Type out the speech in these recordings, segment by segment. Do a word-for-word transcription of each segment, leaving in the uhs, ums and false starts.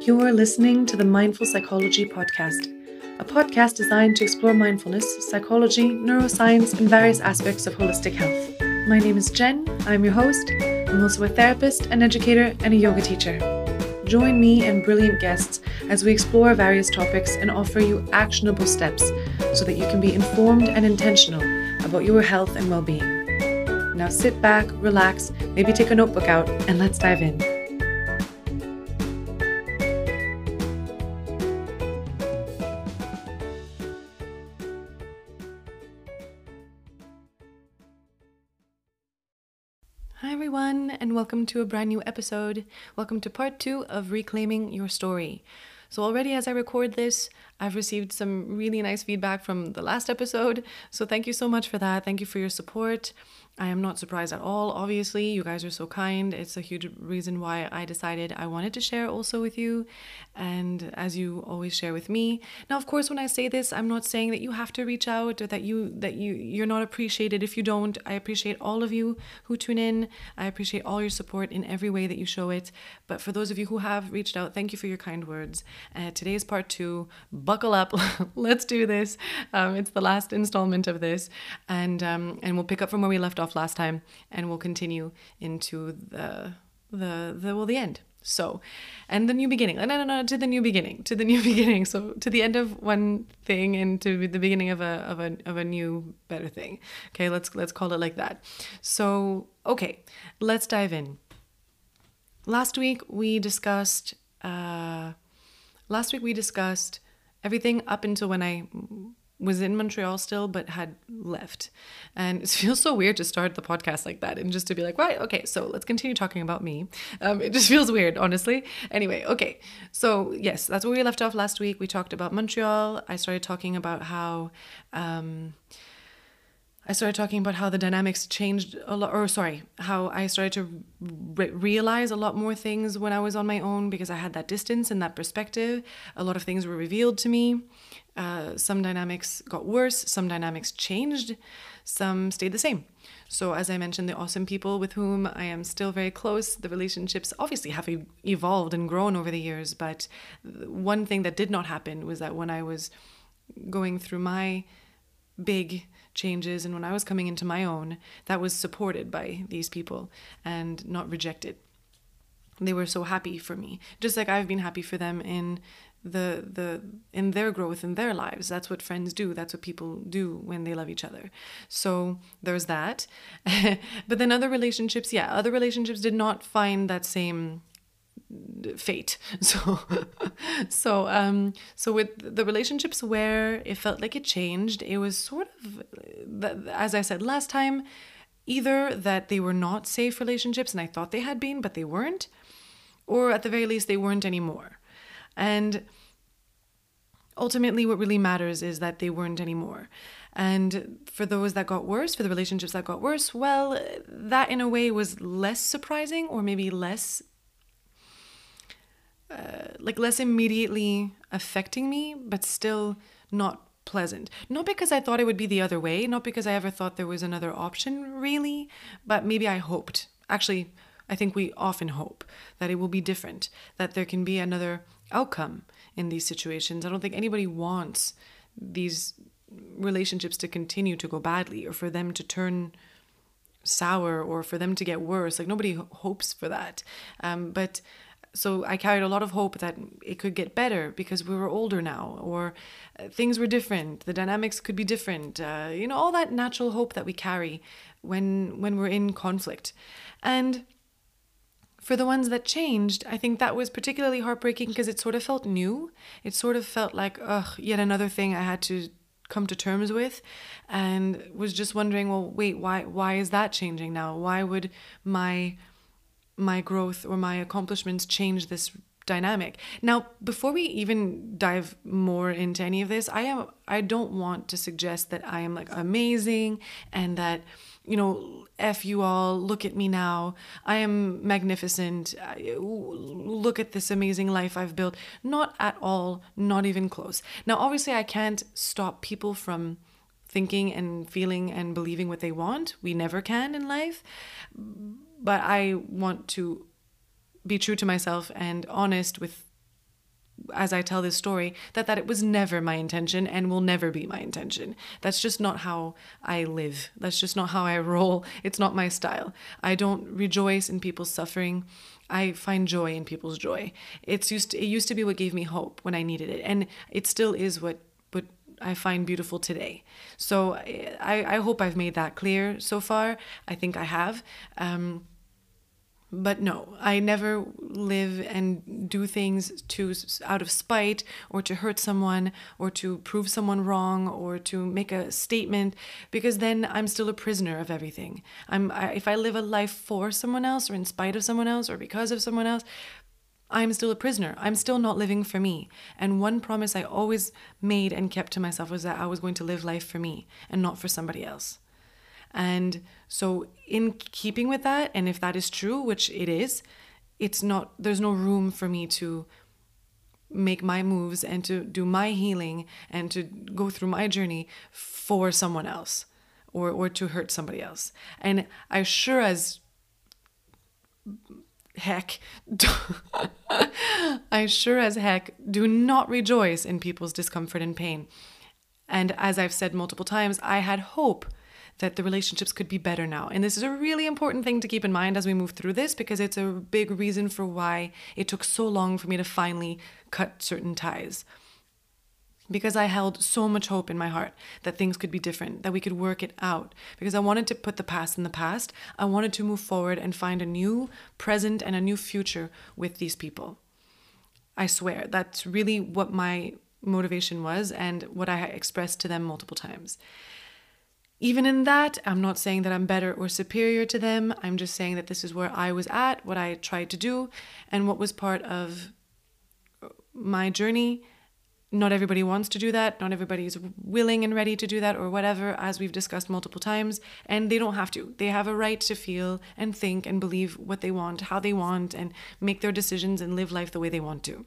You're listening to the Mindful Psychology Podcast, a podcast designed to explore mindfulness, psychology, neuroscience, and various aspects of holistic health. My name is Jen. I'm your host. I'm also a therapist, an educator, and a yoga teacher. Join me and brilliant guests as we explore various topics and offer you actionable steps so that you can be informed and intentional about your health and well-being. Now sit back, relax, maybe take a notebook out, and let's dive in. Hi everyone, and welcome to a brand new episode. Welcome to part two of Reclaiming Your Story. So already as I record this, I've received some really nice feedback from the last episode. So thank you so much for that. Thank you for your support. I am not surprised at all, obviously. You guys are so kind. It's a huge reason why I decided I wanted to share also with you, and as you always share with me. Now, of course, when I say this, I'm not saying that you have to reach out or that you that you you're not appreciated if you don't. I appreciate all of you who tune in. I appreciate all your support in every way that you show it. But for those of you who have reached out, thank you for your kind words. Uh, today's part two. Buckle up. Let's do this. Um, it's the last installment of this, and um, and we'll pick up from where we left off last time, and we'll continue into the the the well the end. So, and the new beginning. No, no, no, to the new beginning, to the new beginning. So to the end of one thing and to the beginning of a of a of a new better thing. Okay, let's let's call it like that. So okay, let's dive in. Last week we discussed. Uh, last week we discussed everything up until when I was in Montreal still, but had left. And it feels so weird to start the podcast like that and just to be like, right, okay, so let's continue talking about me. Um, it just feels weird, honestly. Anyway, okay. So yes, that's where we left off last week. We talked about Montreal. I started talking about how... Um, I started talking about how the dynamics changed a lot, or sorry, how I started to re- realize a lot more things when I was on my own because I had that distance and that perspective. A lot of things were revealed to me. Uh, some dynamics got worse, some dynamics changed, some stayed the same. So as I mentioned, the awesome people with whom I am still very close, the relationships obviously have e- evolved and grown over the years, but one thing that did not happen was that when I was going through my big changes and when I was coming into my own, that was supported by these people and not rejected. They were so happy for me, just like I've been happy for them in the the in their growth in their lives. That's what friends do. That's what people do when they love each other. So there's that. But then other relationships, yeah, other relationships did not find that same fate. So so um so with the relationships where it felt like it changed, it was sort of, as I said last time, either that they were not safe relationships and I thought they had been but they weren't, or at the very least they weren't anymore. And ultimately what really matters is that they weren't anymore. And for those that got worse, for the relationships that got worse, well, that in a way was less surprising, or maybe less Uh, like less immediately affecting me, but still not pleasant. Not because I thought it would be the other way, not because I ever thought there was another option really, but maybe I hoped. Actually, I think we often hope that it will be different, that there can be another outcome in these situations. I don't think anybody wants these relationships to continue to go badly or for them to turn sour or for them to get worse. Like nobody hopes for that. Um, but So I carried a lot of hope that it could get better because we were older now, or uh, things were different, the dynamics could be different, uh, you know, all that natural hope that we carry when when we're in conflict. And for the ones that changed, I think that was particularly heartbreaking because it sort of felt new. It sort of felt like, ugh, yet another thing I had to come to terms with, and was just wondering, well, wait, why why is that changing now? Why would my... my growth or my accomplishments change this dynamic? Now, before we even dive more into any of this, I am I don't want to suggest that I am like amazing and that, you know, F you all, look at me now, I am magnificent, look at this amazing life I've built. Not at all, not even close. Now, obviously I can't stop people from thinking and feeling and believing what they want. We never can in life. But I want to be true to myself and honest with as I tell this story, that that it was never my intention and will never be my intention. That's just not how I live. That's just not how I roll. It's not my style. I don't rejoice in people's suffering. I find joy in people's joy. It's used to, it used to be what gave me hope when I needed it, and it still is what what I find beautiful today. So I, I hope I've made that clear so far. I think I have. Um, But no, I never live and do things to out of spite or to hurt someone or to prove someone wrong or to make a statement, because then I'm still a prisoner of everything. I'm I, if I live a life for someone else or in spite of someone else or because of someone else, I'm still a prisoner. I'm still not living for me. And one promise I always made and kept to myself was that I was going to live life for me and not for somebody else. And so in keeping with that, and if that is true, which it is, it's not, there's no room for me to make my moves and to do my healing and to go through my journey for someone else or, or to hurt somebody else. And I sure as heck, I sure as heck do not rejoice in people's discomfort and pain. And as I've said multiple times, I had hope that the relationships could be better now. And this is a really important thing to keep in mind as we move through this, because it's a big reason for why it took so long for me to finally cut certain ties. Because I held so much hope in my heart that things could be different, that we could work it out. Because I wanted to put the past in the past. I wanted to move forward and find a new present and a new future with these people. I swear, that's really what my motivation was and what I expressed to them multiple times. Even in that, I'm not saying that I'm better or superior to them. I'm just saying that this is where I was at, what I tried to do, and what was part of my journey. Not everybody wants to do that. Not everybody is willing and ready to do that or whatever, as we've discussed multiple times. And they don't have to. They have a right to feel and think and believe what they want, how they want, and make their decisions and live life the way they want to.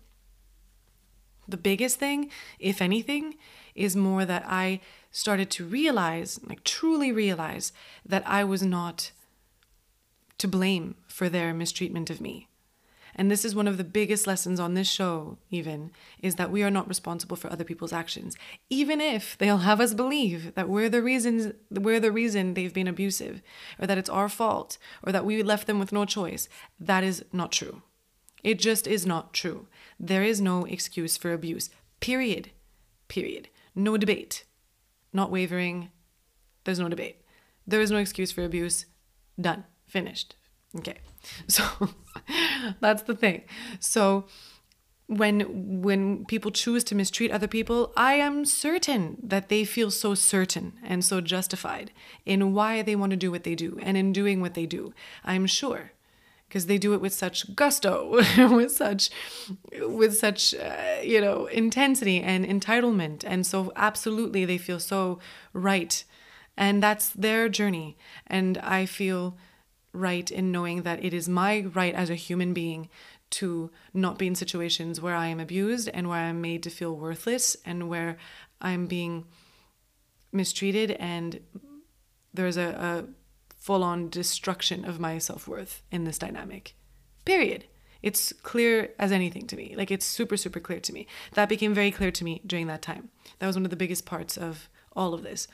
The biggest thing, if anything, is more that I started to realize, like truly realize, that I was not to blame for their mistreatment of me. And this is one of the biggest lessons on this show, even, is that we are not responsible for other people's actions, even if they'll have us believe that we're the reasons, we're the reason they've been abusive, or that it's our fault, or that we left them with no choice. That is not true. It just is not true. There is no excuse for abuse. Period. Period. No debate. Not wavering. There's no debate. There is no excuse for abuse. Done. Finished. Okay. So that's the thing. So when when people choose to mistreat other people, I am certain that they feel so certain and so justified in why they want to do what they do and in doing what they do. I'm sure. Because they do it with such gusto, with such, with such, uh, you know, intensity and entitlement. And so absolutely they feel so right. And that's their journey. And I feel right in knowing that it is my right as a human being to not be in situations where I am abused and where I'm made to feel worthless and where I'm being mistreated and there's a... a full-on destruction of my self-worth in this dynamic. Period. It's clear as anything to me. Like, it's super, super clear to me. That became very clear to me during that time. That was one of the biggest parts of all of this.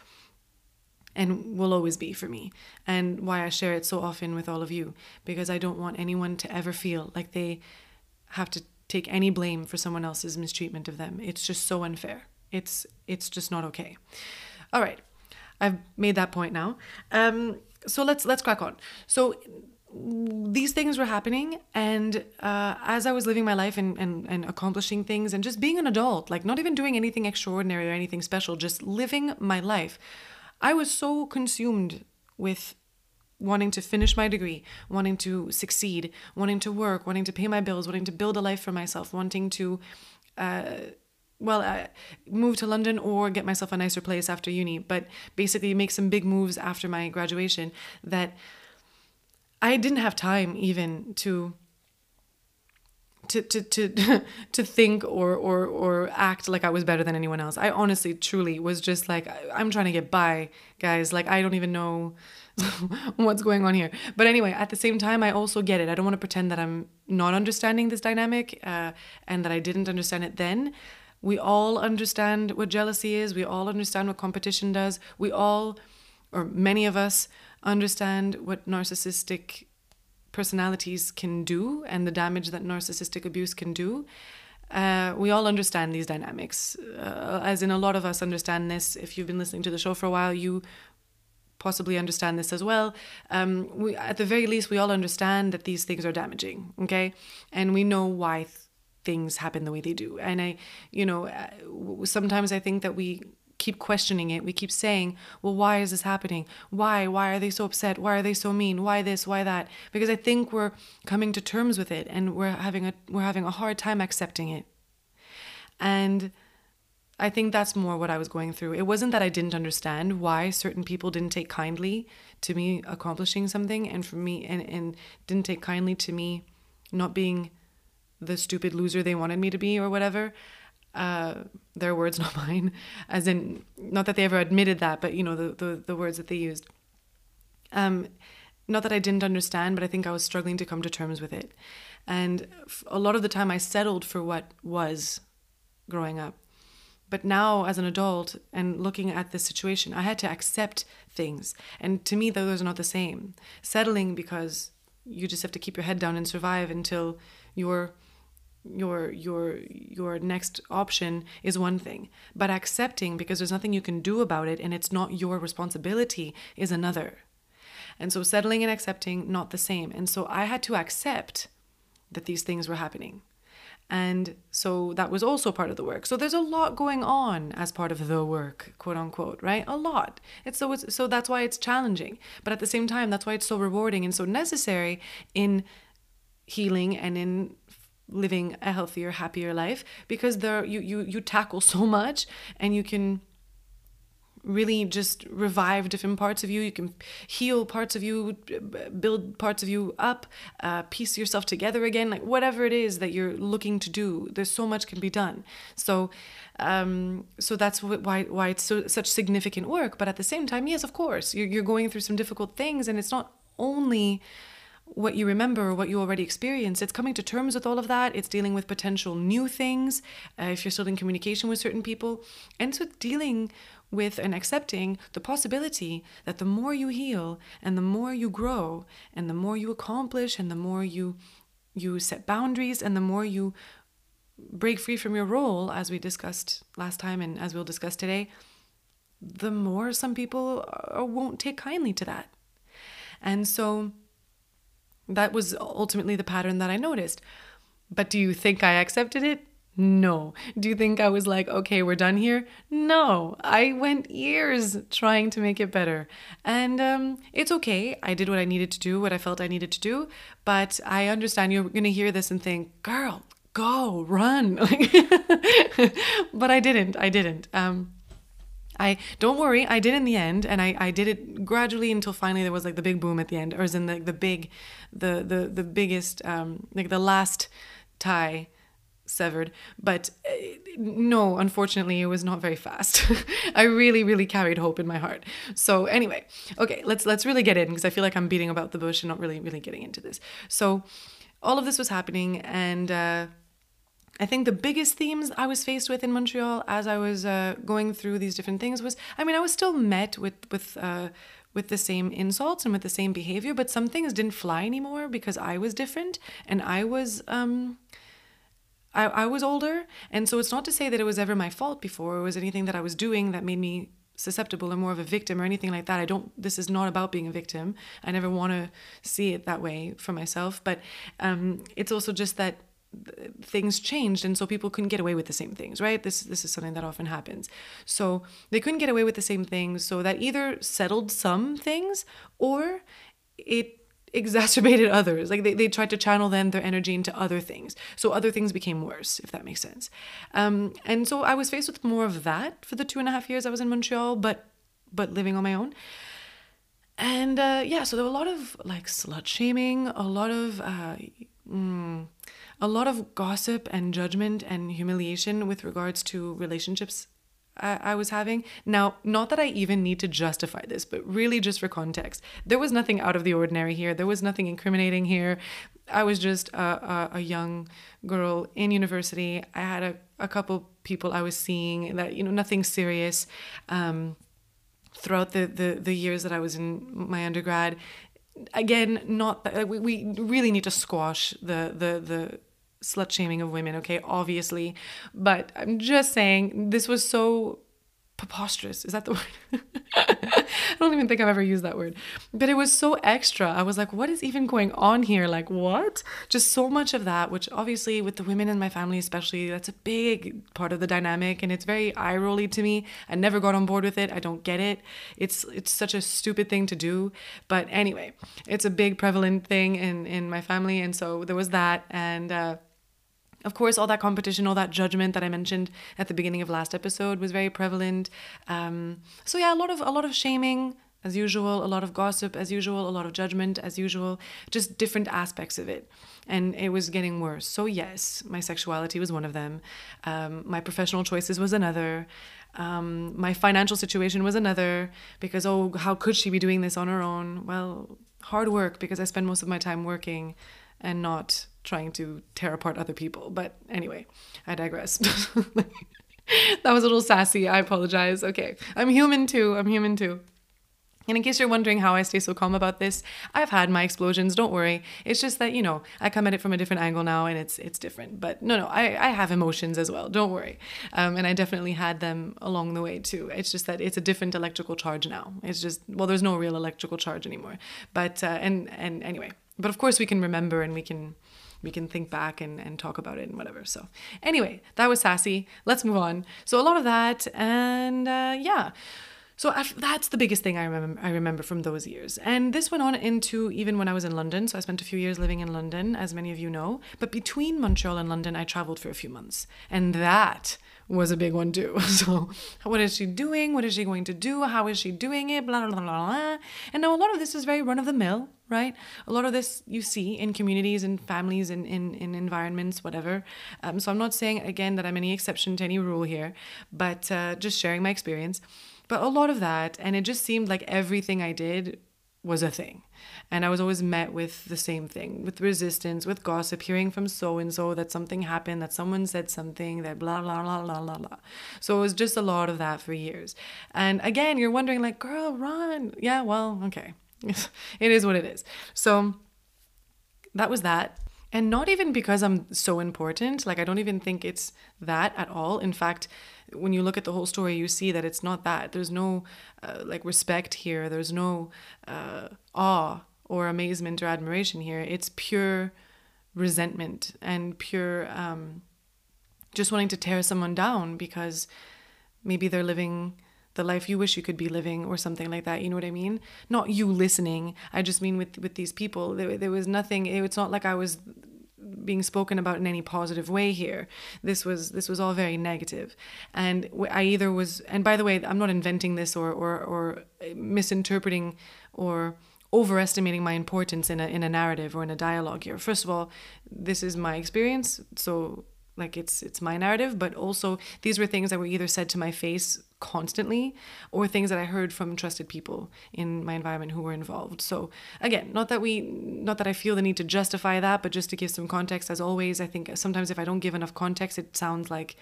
And will always be for me. And why I share it so often with all of you. Because I don't want anyone to ever feel like they have to take any blame for someone else's mistreatment of them. It's just so unfair. It's it's just not okay. All right. I've made that point now. Um... So let's let's crack on. So these things were happening, and uh, as I was living my life and, and, and accomplishing things and just being an adult, like not even doing anything extraordinary or anything special, just living my life, I was so consumed with wanting to finish my degree, wanting to succeed, wanting to work, wanting to pay my bills, wanting to build a life for myself, wanting to... Uh, well, uh, move to London or get myself a nicer place after uni, but basically make some big moves after my graduation, that I didn't have time even to to to to to think or or or act like I was better than anyone else. I honestly, truly was just like, I'm trying to get by, guys. Like, I don't even know what's going on here. But anyway, at the same time, I also get it. I don't want to pretend that I'm not understanding this dynamic uh, and that I didn't understand it then. We all understand what jealousy is. We all understand what competition does. We all, or many of us, understand what narcissistic personalities can do and the damage that narcissistic abuse can do. Uh, we all understand these dynamics. Uh, as in, a lot of us understand this. If you've been listening to the show for a while, you possibly understand this as well. Um, we, at the very least, we all understand that these things are damaging, okay? And we know why th- things happen the way they do. And I, you know, uh, sometimes I think that we keep questioning it. We keep saying, well, why is this happening? Why? Why are they so upset? Why are they so mean? Why this? Why that? Because I think we're coming to terms with it and we're having a we're having a hard time accepting it. And I think that's more what I was going through. It wasn't that I didn't understand why certain people didn't take kindly to me accomplishing something and for me and, and didn't take kindly to me not being the stupid loser they wanted me to be or whatever. Uh, their words, not mine, as in, not that they ever admitted that, but, you know, the, the, the words that they used. Um, not that I didn't understand, but I think I was struggling to come to terms with it. And a lot of the time I settled for what was growing up. But now as an adult and looking at this situation, I had to accept things. And to me, those are not the same. Settling because you just have to keep your head down and survive until you're your your your next option is one thing, but accepting because there's nothing you can do about it and it's not your responsibility is another. And so settling and accepting, not the same. And so I had to accept that these things were happening. And so that was also part of the work. So there's a lot going on as part of the work, quote unquote, right? A lot. It's so it's, so that's why it's challenging, but at the same time that's why it's so rewarding and so necessary in healing and in living a healthier, happier life, because there you you you tackle so much and you can really just revive different parts of you. You can heal parts of you, build parts of you up, uh, piece yourself together again, like whatever it is that you're looking to do. There's so much can be done. So um, so that's why why it's so such significant work. But at the same time, yes, of course, you're you're going through some difficult things, and it's not only what you remember or what you already experienced. It's coming to terms with all of that. It's dealing with potential new things, uh, if you're still in communication with certain people. And so dealing with and accepting the possibility that the more you heal and the more you grow and the more you accomplish and the more you you set boundaries and the more you break free from your role, as we discussed last time and as we'll discuss today, the more some people uh, won't take kindly to that. And so that was ultimately the pattern that I noticed. But do you think I accepted it? No. Do you think I was like, okay, we're done here? No. I went years trying to make it better. And um, it's okay. I did what I needed to do, what I felt I needed to do. But I understand you're going to hear this and think, girl, go, run. But I didn't. I didn't. Um, I don't worry, I did in the end, and I, I did it gradually until finally there was like the big boom at the end, or as in the the big, the the the biggest, um, like the last tie severed. But uh, no, unfortunately, it was not very fast. I really, really carried hope in my heart. So anyway, okay, let's let's really get in because I feel like I'm beating about the bush and not really really getting into this. So all of this was happening, and Uh, I think the biggest themes I was faced with in Montreal as I was uh, going through these different things was, I mean, I was still met with with uh, with the same insults and with the same behavior, but some things didn't fly anymore because I was different and I was um, I, I was older. And so it's not to say that it was ever my fault before or was anything that I was doing that made me susceptible or more of a victim or anything like that. I don't, this is not about being a victim. I never want to see it that way for myself, but um, it's also just that things changed and so people couldn't get away with the same things, right? This this is something that often happens. So they couldn't get away with the same things, so that either settled some things or it exacerbated others. Like they, they tried to channel then their energy into other things. So other things became worse, if that makes sense. Um, and so I was faced with more of that for the two and a half years I was in Montreal, but but living on my own. And uh, yeah, so there were a lot of like slut shaming, a lot of uh, mm, a lot of gossip and judgment and humiliation with regards to relationships I, I was having. Now, not that I even need to justify this, but really just for context, there was nothing out of the ordinary here. There was nothing incriminating here. I was just a, a, a young girl in university. I had a, a couple people I was seeing that, you know, nothing serious. Um, throughout the, the, the years that I was in my undergrad, again, not that like, we, we really need to squash the, the, the slut shaming of women, okay, obviously. But I'm just saying this was so preposterous. Is that the word? I don't even think I've ever used that word. But it was so extra. I was like, what is even going on here? Like, what? Just so much of that, which obviously with the women in my family especially, that's a big part of the dynamic. And it's very eye-rolly to me. I never got on board with it. I don't get it. It's it's such a stupid thing to do. But anyway, it's a big prevalent thing in, in my family. And so there was that. And uh of course, all that competition, all that judgment that I mentioned at the beginning of last episode was very prevalent. Um, so yeah, a lot of a lot of shaming as usual, a lot of gossip as usual, a lot of judgment as usual, just different aspects of it. And it was getting worse. So yes, my sexuality was one of them. Um, my professional choices was another. Um, my financial situation was another, because, oh, how could she be doing this on her own? Well, hard work, because I spend most of my time working and not trying to tear apart other people. But anyway, I digress. That was a little sassy. I apologize. Okay. I'm human too. I'm human too. And in case you're wondering how I stay so calm about this, I've had my explosions. Don't worry. It's just that, you know, I come at it from a different angle now, and it's it's different. But no, no, I, I have emotions as well. Don't worry. Um, and I definitely had them along the way too. It's just that it's a different electrical charge now. It's just, well, there's no real electrical charge anymore. But, uh, and, and anyway, but of course we can remember, and we can, we can think back and, and talk about it and whatever. So anyway, that was sassy. Let's move on. So a lot of that, and uh, yeah. So after, that's the biggest thing I remember I remember from those years. And this went on into even when I was in London. So I spent a few years living in London, as many of you know. But between Montreal and London, I traveled for a few months. And that was a big one too. So what is she doing? What is she going to do? How is she doing it? Blah, blah, blah, blah. And now a lot of this is very run-of-the-mill, right? A lot of this you see in communities and families and in, in environments, whatever. Um, so I'm not saying, again, that I'm any exception to any rule here, but uh, just sharing my experience. But a lot of that, and it just seemed like everything I did was a thing. And I was always met with the same thing, with resistance, with gossip, hearing from so-and-so that something happened, that someone said something, that blah, blah, blah, blah, blah, blah. So it was just a lot of that for years. And again, you're wondering like, girl, run. Yeah, well, okay. It is what it is. So that was that. And not even because I'm so important. Like, I don't even think it's that at all. In fact, when you look at the whole story, you see that it's not that. There's no uh, like respect here. There's no uh, awe or amazement or admiration here. It's pure resentment and pure um, just wanting to tear someone down because maybe they're living the life you wish you could be living or something like that. You know what I mean? Not you listening. I just mean with, with these people, there, there was nothing, it's not like I was being spoken about in any positive way here. This was, this was all very negative. And I either was, and by the way, I'm not inventing this or, or, or misinterpreting or overestimating my importance in a, in a narrative or in a dialogue here. First of all, this is my experience. So like it's it's my narrative, but also these were things that were either said to my face constantly or things that I heard from trusted people in my environment who were involved. So again, not that we not that I feel the need to justify that, but just to give some context. As always, I think sometimes if I don't give enough context, it sounds like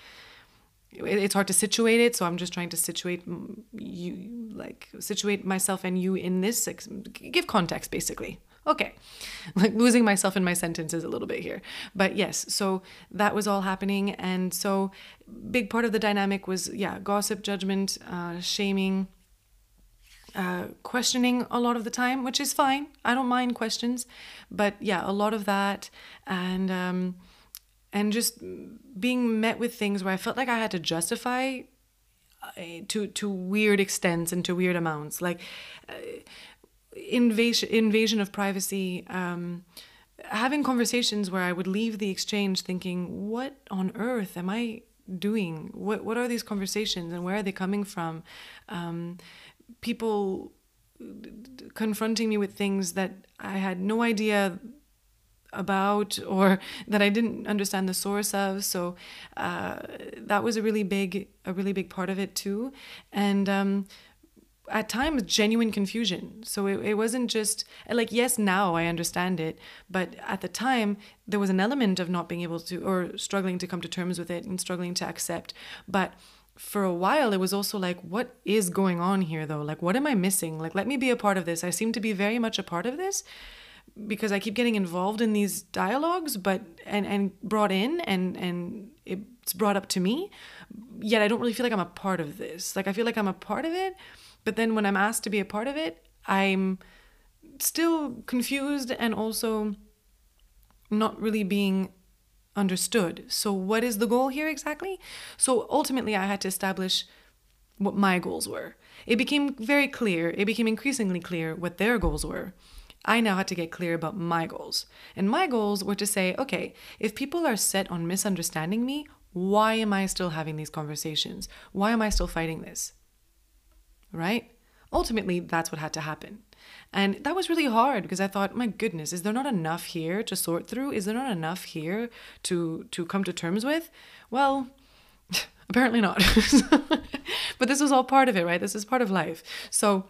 it's hard to situate it. So I'm just trying to situate you, like situate myself and you in this, give context basically. Okay, like losing myself in my sentences a little bit here. But yes, so that was all happening. And so big part of the dynamic was, yeah, gossip, judgment, uh, shaming, uh, questioning a lot of the time, which is fine. I don't mind questions. But yeah, a lot of that. And, um, and just being met with things where I felt like I had to justify uh, to, to weird extents and to weird amounts. Like... Uh, invasion invasion of privacy, um, having conversations where I would leave the exchange thinking, what on earth am I doing? What what are these conversations and where are they coming from? Um, people confronting me with things that I had no idea about, or that I didn't understand the source of. So uh, that was a really big, a really big part of it too. And um, at times, genuine confusion. So it, it wasn't just like, yes, now I understand it, but at the time there was an element of not being able to, or struggling to come to terms with it and struggling to accept. But for a while, it was also like, what is going on here though? Like, what am I missing? Like, let me be a part of this. I seem to be very much a part of this, because I keep getting involved in these dialogues, but and and brought in, and and it's brought up to me, yet I don't really feel like I'm a part of this. Like, I feel like I'm a part of it, but then when I'm asked to be a part of it, I'm still confused and also not really being understood. So what is the goal here exactly? So ultimately I had to establish what my goals were. It became very clear, it became increasingly clear what their goals were. I now had to get clear about my goals. And my goals were to say, okay, if people are set on misunderstanding me, why am I still having these conversations? Why am I still fighting this? Right? Ultimately, that's what had to happen. And that was really hard, because I thought, my goodness, is there not enough here to sort through? Is there not enough here to, to come to terms with? Well, apparently not. But this was all part of it, right? This is part of life. So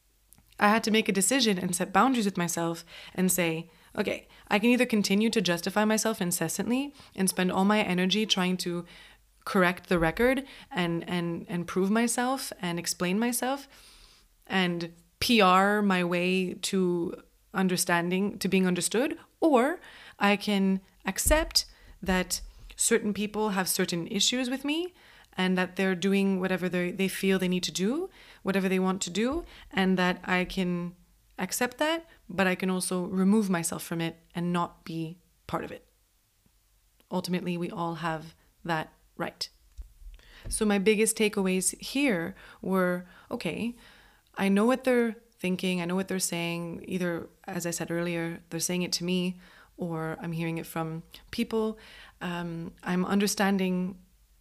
I had to make a decision and set boundaries with myself and say, okay, I can either continue to justify myself incessantly and spend all my energy trying to correct the record and and and prove myself and explain myself and P R my way to understanding, to being understood, or I can accept that certain people have certain issues with me and that they're doing whatever they they feel they need to do, whatever they want to do, and that I can accept that, but I can also remove myself from it and not be part of it. Ultimately, we all have that right. So my biggest takeaways here were, okay, I know what they're thinking, I know what they're saying, either, as I said earlier, they're saying it to me, or I'm hearing it from people. Um, I'm understanding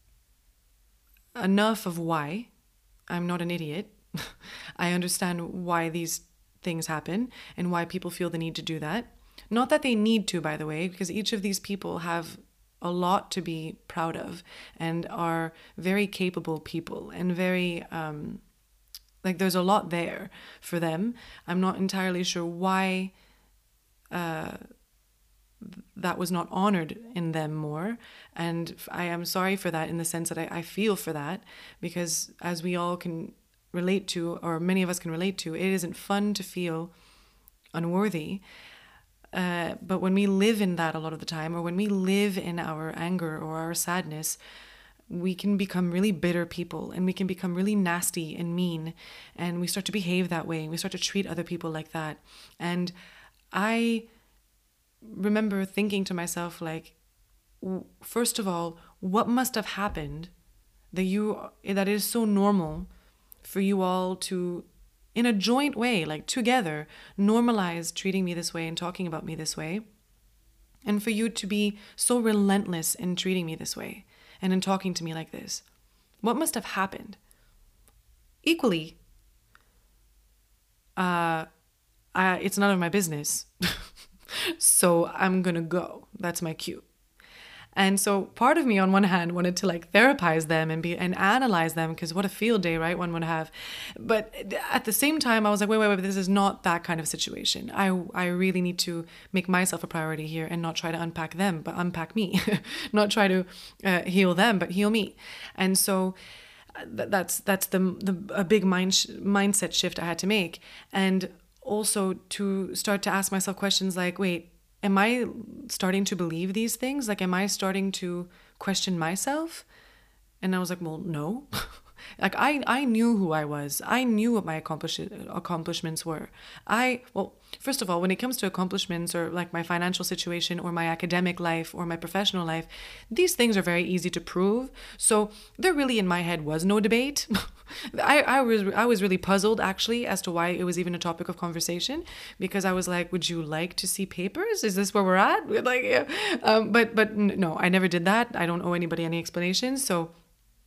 enough of why. I'm not an idiot. I understand why these things happen and why people feel the need to do that. Not that they need to, by the way, because each of these people have a lot to be proud of and are very capable people and very, um, like there's a lot there for them. I'm not entirely sure why uh, that was not honored in them more. And I am sorry for that, in the sense that I, I feel for that, because as we all can relate to, or many of us can relate to, it isn't fun to feel unworthy. Uh, but when we live in that a lot of the time, or when we live in our anger or our sadness, we can become really bitter people, and we can become really nasty and mean, and we start to behave that way, and we start to treat other people like that. And I remember thinking to myself, like, first of all, what must have happened that you that is so normal for you all to, in a joint way, like together, normalize treating me this way and talking about me this way, and for you to be so relentless in treating me this way and in talking to me like this? What must have happened? Equally, uh, I, it's none of my business. So I'm gonna go. That's my cue. And so part of me, on one hand, wanted to like therapize them and be and analyze them, because what a field day, right, one would have. But at the same time, I was like, wait, wait, wait, this is not that kind of situation. I I really need to make myself a priority here and not try to unpack them, but unpack me. Not try to uh, heal them, but heal me. And so th- that's that's the the a big mind sh- mindset shift I had to make. And also to start to ask myself questions like, wait, am I starting to believe these things? Like, am I starting to question myself? And I was like, well, no. Like, I, I knew who I was. I knew what my accomplish- accomplishments were. I, well, first of all, when it comes to accomplishments, or like my financial situation or my academic life or my professional life, these things are very easy to prove. So there really, in my head, was no debate. I, I was I was really puzzled, actually, as to why it was even a topic of conversation, because I was like, would you like to see papers? Is this where we're at? Like, yeah. um, but but no, I never did that. I don't owe anybody any explanations. So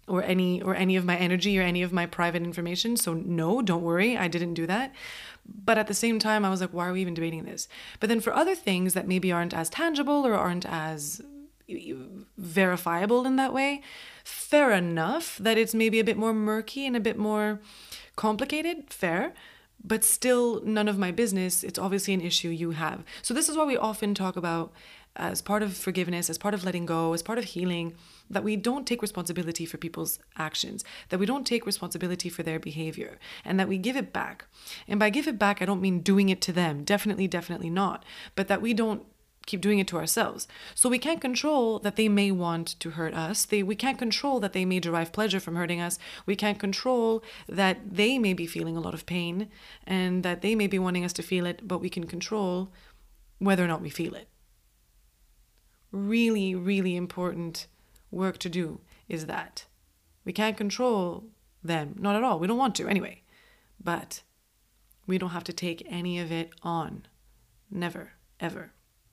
or any or any of my energy or any of my private information. So no, don't worry, I didn't do that. But at the same time, I was like, why are we even debating this? But then for other things that maybe aren't as tangible or aren't as verifiable in that way, fair enough that it's maybe a bit more murky and a bit more complicated, fair, but still none of my business. It's obviously an issue you have. So this is why we often talk about, as part of forgiveness, as part of letting go, as part of healing, that we don't take responsibility for people's actions, that we don't take responsibility for their behavior, and that we give it back. And by give it back, I don't mean doing it to them. Definitely, definitely not. But that we don't keep doing it to ourselves. So we can't control that they may want to hurt us. They, we can't control that they may derive pleasure from hurting us. We can't control that they may be feeling a lot of pain and that they may be wanting us to feel it, but we can control whether or not we feel it. Really, really important work to do is that. We can't control them, not at all. We don't want to anyway. But we don't have to take any of it on. Never, ever.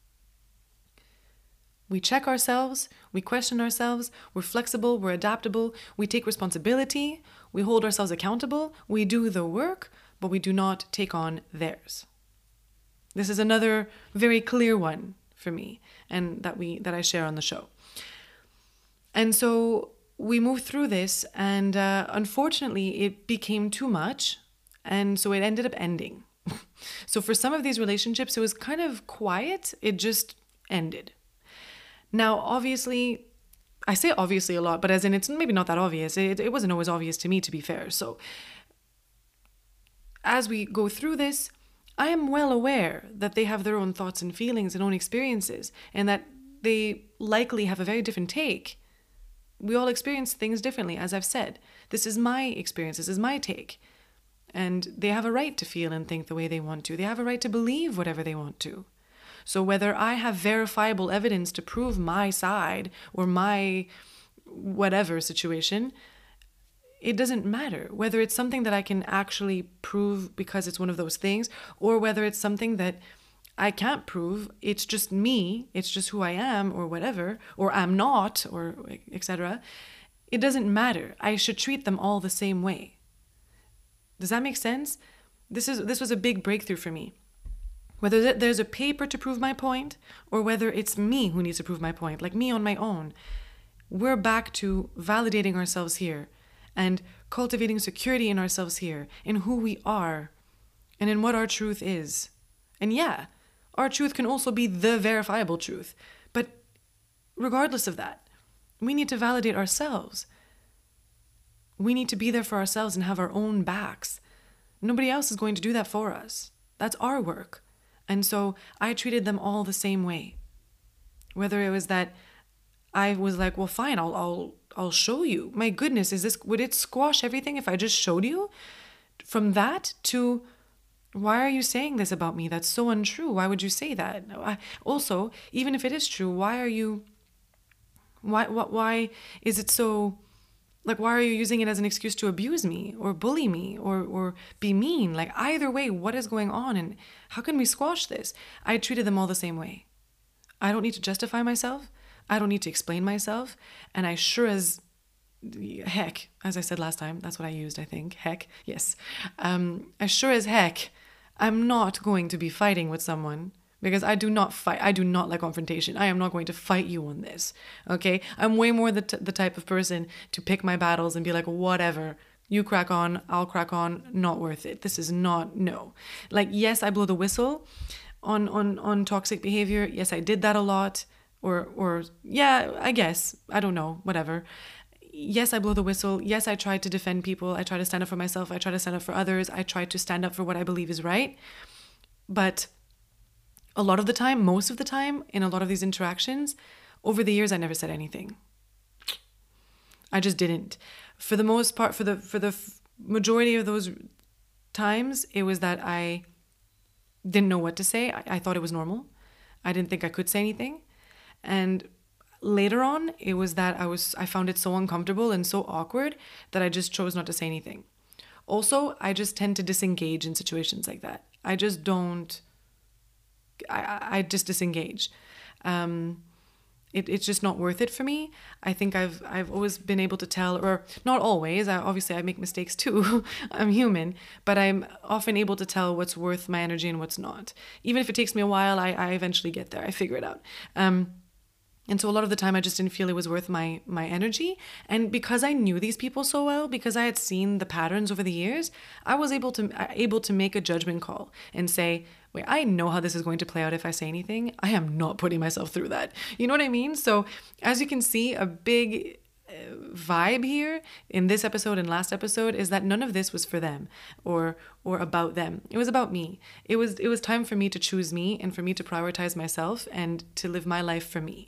We check ourselves, we question ourselves, we're flexible, we're adaptable, we take responsibility, we hold ourselves accountable, we do the work, but we do not take on theirs. This is another very clear one for me, and that we that I share on the show. And so we moved through this, and uh, unfortunately it became too much, and so it ended up ending. So for some of these relationships, it was kind of quiet, it just ended. Now, obviously, I say obviously a lot, but as in it's maybe not that obvious. It, it wasn't always obvious to me, to be fair. So as we go through this, I am well aware that they have their own thoughts and feelings and own experiences, and that they likely have a very different take. We all experience things differently, as I've said. This is my experience, this is my take. And they have a right to feel and think the way they want to. They have a right to believe whatever they want to. So whether I have verifiable evidence to prove my side or my whatever situation, it doesn't matter. Whether it's something that I can actually prove because it's one of those things, or whether it's something that I can't prove, it's just me, it's just who I am or whatever, or I'm not, or et cetera. It doesn't matter. I should treat them all the same way. Does that make sense? This is this was a big breakthrough for me. Whether there's a paper to prove my point or whether it's me who needs to prove my point, like me on my own, we're back to validating ourselves here and cultivating security in ourselves here, in who we are and in what our truth is. And yeah, our truth can also be the verifiable truth. But regardless of that, we need to validate ourselves. We need to be there for ourselves and have our own backs. Nobody else is going to do that for us. That's our work. And so I treated them all the same way. Whether it was that I was like, well, fine, I'll I'll I'll show you. My goodness, is this would it squash everything if I just showed you? From that to, why are you saying this about me? That's so untrue. Why would you say that? I, also, even if it is true, why are you why why why is it so, like, why are you using it as an excuse to abuse me or bully me or or be mean? Like, either way, what is going on and how can we squash this? I treated them all the same way. I don't need to justify myself. I don't need to explain myself. And I sure as heck, as I said last time, that's what I used, I think. Heck, yes. Um, as sure as heck, I'm not going to be fighting with someone. Because I do not fight. I do not like confrontation. I am not going to fight you on this, okay? I'm way more the, t- the type of person to pick my battles and be like, whatever, you crack on, I'll crack on, not worth it. This is not, no. Like, yes, I blow the whistle on, on, on toxic behavior. Yes, I did that a lot. Or, or yeah, I guess, I don't know, whatever. Yes, I blow the whistle. Yes, I try to defend people. I try to stand up for myself. I try to stand up for others. I try to stand up for what I believe is right. But a lot of the time, most of the time, in a lot of these interactions, over the years, I never said anything. I just didn't. For the most part, for the for the f- majority of those times, it was that I didn't know what to say. I, I thought it was normal. I didn't think I could say anything. And later on, it was that I was I found it so uncomfortable and so awkward that I just chose not to say anything. Also, I just tend to disengage in situations like that. I just don't... I, I just disengage. Um, it, it's just not worth it for me. I think I've I've always been able to tell, or not always. I, obviously, I make mistakes too. I'm human, but I'm often able to tell what's worth my energy and what's not. Even if it takes me a while, I, I eventually get there. I figure it out. Um, and so a lot of the time, I just didn't feel it was worth my my energy. And because I knew these people so well, because I had seen the patterns over the years, I was able to able to make a judgment call and say, wait, I know how this is going to play out if I say anything. I am not putting myself through that. You know what I mean? So as you can see, a big uh, vibe here in this episode and last episode is that none of this was for them or or about them. It was about me. It was it was time for me to choose me and for me to prioritize myself and to live my life for me.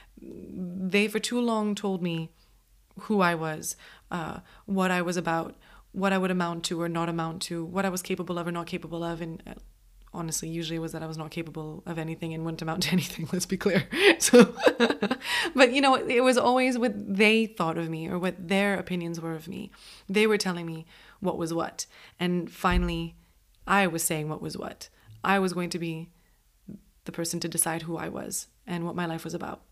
They for too long told me who I was, uh, what I was about, what I would amount to or not amount to, what I was capable of or not capable of, and uh, honestly, usually it was that I was not capable of anything and wouldn't amount to anything, let's be clear. So, but you know, it was always what they thought of me or what their opinions were of me. They were telling me what was what. And finally, I was saying what was what. I was going to be the person to decide who I was and what my life was about.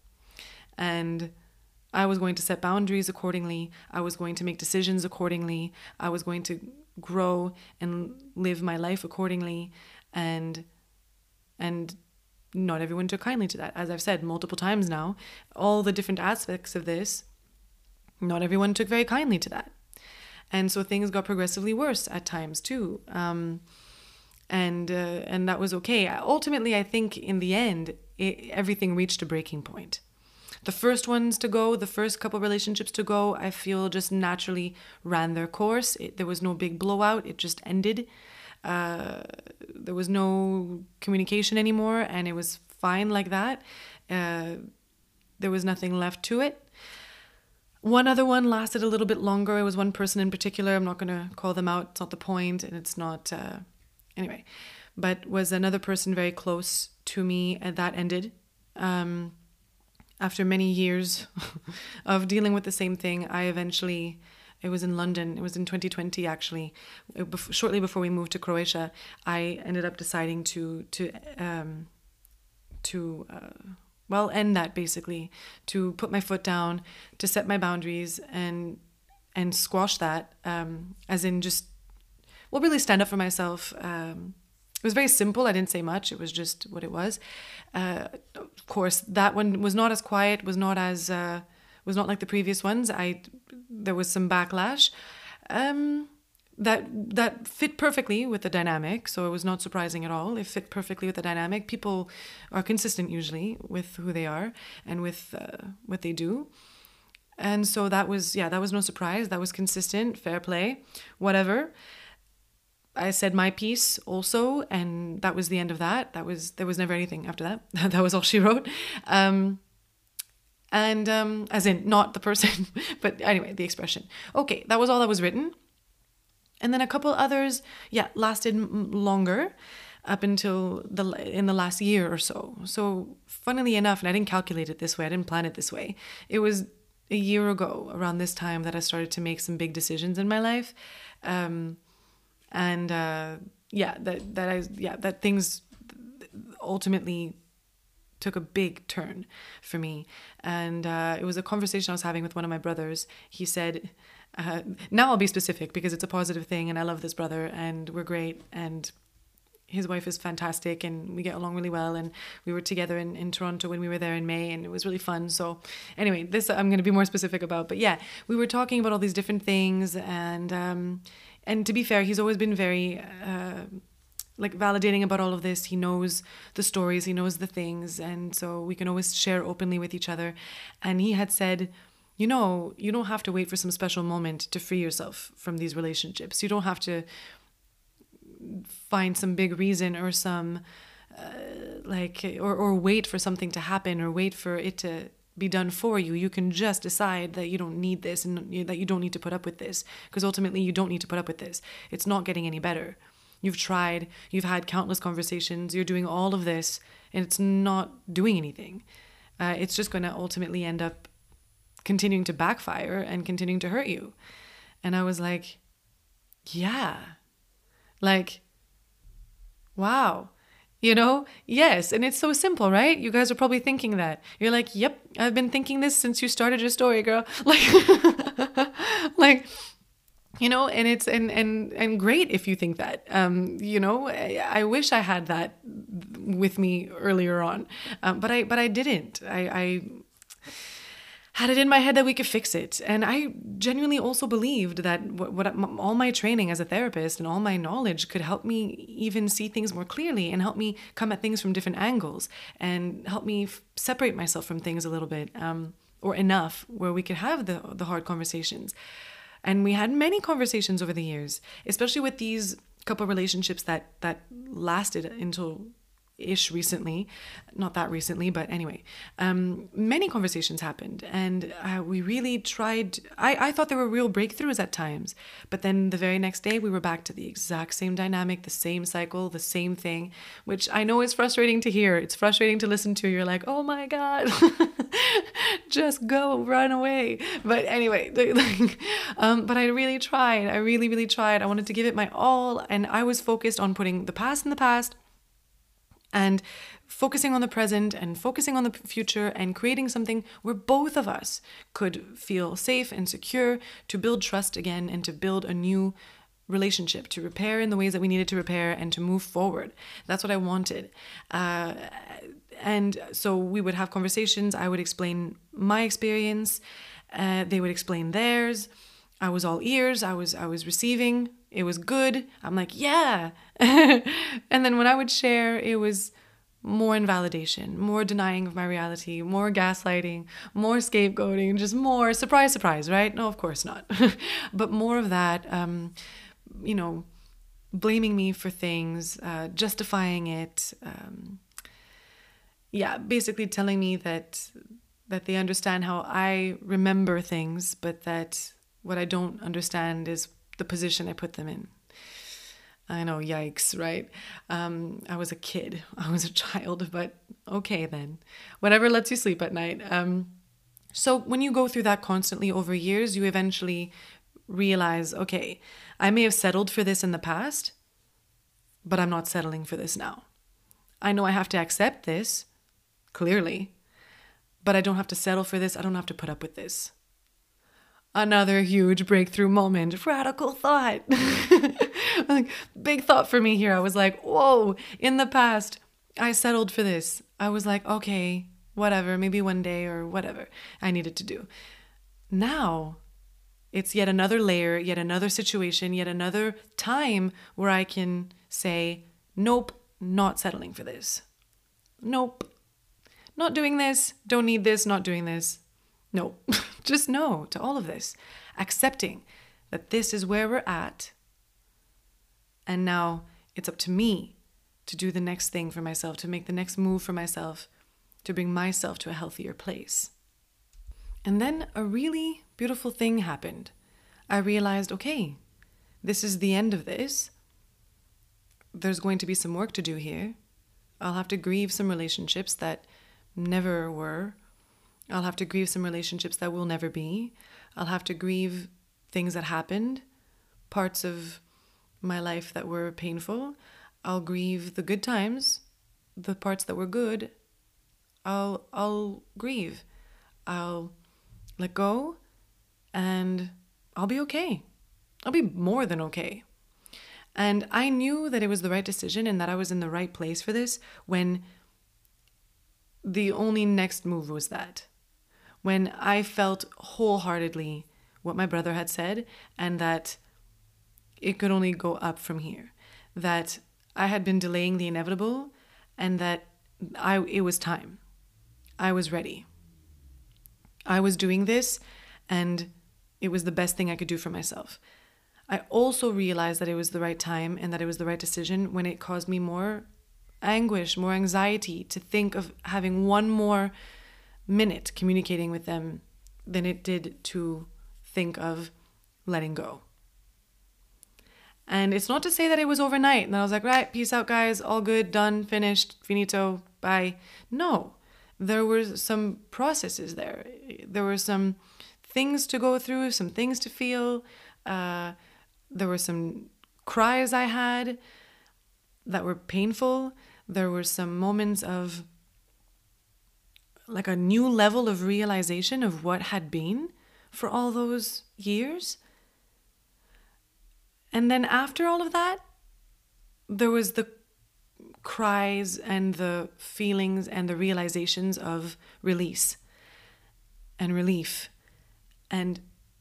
And I was going to set boundaries accordingly. I was going to make decisions accordingly. I was going to grow and live my life accordingly. And and not everyone took kindly to that. As I've said multiple times now, all the different aspects of this, not everyone took very kindly to that. And so things got progressively worse at times too. Um, and uh, and that was okay. Ultimately, I think in the end, it, everything reached a breaking point. The first ones to go, the first couple relationships to go, I feel just naturally ran their course. It, there was no big blowout. It just ended. Uh, there was no communication anymore, and it was fine like that. Uh, there was nothing left to it. One other one lasted a little bit longer. It was one person in particular. I'm not going to call them out. It's not the point, and it's not... Uh, anyway, but was another person very close to me, and that ended. Um, after many years of dealing with the same thing, I eventually... It was in London. It was in twenty twenty, actually. It, bef- shortly before we moved to Croatia, I ended up deciding to to um, to uh, well end that basically, to put my foot down, to set my boundaries, and and squash that. Um, as in just well, really stand up for myself. Um, it was very simple. I didn't say much. It was just what it was. Uh, of course, that one was not as quiet. Was not as uh, was not like the previous ones. I. There was some backlash um, that that fit perfectly with the dynamic, so it was not surprising at all. It fit perfectly with the dynamic. People are consistent usually with who they are and with uh, what they do, and so that was yeah, that was no surprise. That was consistent, fair play, whatever. I said my piece also, and that was the end of that. That was there was never anything after that. That was all she wrote. Um, And um, as in not the person, but anyway, the expression. Okay, that was all that was written. And then a couple others, yeah, lasted m- longer up until the in the last year or so. So funnily enough, and I didn't calculate it this way, I didn't plan it this way. It was a year ago, around this time, that I started to make some big decisions in my life. Um, and uh, yeah, that, that I, yeah, that things ultimately took a big turn for me. And uh, it was a conversation I was having with one of my brothers. He said, uh, now I'll be specific because it's a positive thing and I love this brother and we're great and his wife is fantastic and we get along really well, and we were together in, in Toronto when we were there in May, and it was really fun. So anyway, this I'm going to be more specific about, but yeah, we were talking about all these different things, and um, and to be fair, he's always been very uh, like validating about all of this. He knows the stories, he knows the things, and so we can always share openly with each other. And he had said, you know, you don't have to wait for some special moment to free yourself from these relationships. You don't have to find some big reason or some uh, like or, or wait for something to happen or wait for it to be done for you. You can just decide that you don't need this and that you don't need to put up with this, because ultimately you don't need to put up with this. It's not getting any better. You've tried, you've had countless conversations, you're doing all of this, and it's not doing anything. Uh, it's just going to ultimately end up continuing to backfire and continuing to hurt you. And I was like, yeah, like, wow. You know? Yes. And it's so simple, right? You guys are probably thinking that. You're like, yep, I've been thinking this since you started your story, girl. Like, like, you know, and it's, and, and, and great if you think that, um, you know, I, I wish I had that with me earlier on. Um, but I, but I didn't. I, I, had it in my head that we could fix it. And I genuinely also believed that what, what all my training as a therapist and all my knowledge could help me even see things more clearly and help me come at things from different angles and help me f- separate myself from things a little bit, um, or enough where we could have the, the hard conversations. And we had many conversations over the years, especially with these couple relationships that, that lasted until ish recently, not that recently, but anyway, um, many conversations happened, and uh, we really tried. I, I thought there were real breakthroughs at times, but then the very next day we were back to the exact same dynamic, the same cycle, the same thing, which I know is frustrating to hear. It's frustrating to listen to. You're like, oh my God, just go, run away. But anyway, like, um, but I really tried. I really, really tried. I wanted to give it my all, and I was focused on putting the past in the past and focusing on the present and focusing on the future and creating something where both of us could feel safe and secure to build trust again and to build a new relationship, to repair in the ways that we needed to repair and to move forward. That's what I wanted. Uh, and so we would have conversations. I would explain my experience. Uh, they would explain theirs. I was all ears. I was I was receiving. It was good. I'm like, yeah. And then when I would share, it was more invalidation, more denying of my reality, more gaslighting, more scapegoating, just more surprise, surprise, right? No, of course not. But more of that, um, you know, blaming me for things, uh, justifying it. Um, yeah, basically telling me that that they understand how I remember things, but that what I don't understand is the position I put them in. I know, yikes, right? Um, I was a kid. I was a child, but okay then. Whatever lets you sleep at night. Um, so when you go through that constantly over years, you eventually realize, okay, I may have settled for this in the past, but I'm not settling for this now. I know I have to accept this, clearly, but I don't have to settle for this. I don't have to put up with this. Another huge breakthrough moment, radical thought. Like, big thought for me here. I was like, whoa, in the past, I settled for this. I was like, okay, whatever, maybe one day or whatever I needed to do. Now, it's yet another layer, yet another situation, yet another time where I can say, nope, not settling for this. Nope, not doing this, don't need this, not doing this. No, just no to all of this. Accepting that this is where we're at. And now it's up to me to do the next thing for myself, to make the next move for myself, to bring myself to a healthier place. And then a really beautiful thing happened. I realized, okay, this is the end of this. There's going to be some work to do here. I'll have to grieve some relationships that never were. I'll have to grieve some relationships that will never be. I'll have to grieve things that happened, parts of my life that were painful. I'll grieve the good times, the parts that were good. I'll I'll grieve. I'll let go, and I'll be okay. I'll be more than okay. And I knew that it was the right decision and that I was in the right place for this when the only next move was that. When I felt wholeheartedly what my brother had said and that it could only go up from here, that I had been delaying the inevitable and that I it was time. I was ready. I was doing this and it was the best thing I could do for myself. I also realized that it was the right time and that it was the right decision when it caused me more anguish, more anxiety to think of having one more minute communicating with them than it did to think of letting go. And it's not to say that it was overnight and I was like, right, peace out guys, all good, done, finished, finito, bye. No, there were some processes there. There were some things to go through, some things to feel. Uh, there were some cries I had that were painful. there were some moments of like a new level of realization of what had been for all those years. And then after all of that, there was the cries and the feelings and the realizations of release and relief and